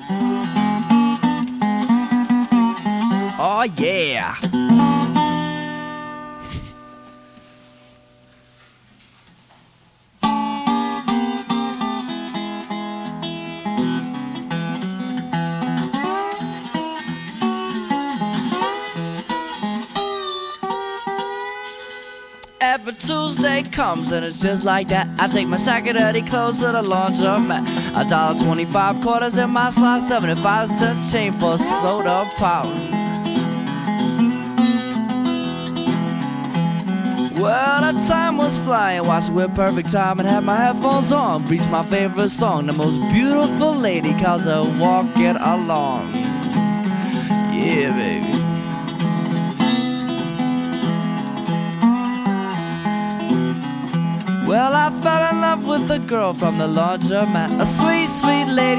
Oh yeah. Every Tuesday comes and it's just like that. I take my sack of dirty clothes to the laundromat. $1.25 quarters in my slot, 75 cents change for soda pop. Well, the time was flying, watched it with perfect time and had my headphones on. Reached my favorite song, the most beautiful lady calls her walking along. Yeah, baby. Well, I fell in love with a girl from the laundromat, a sweet, sweet lady.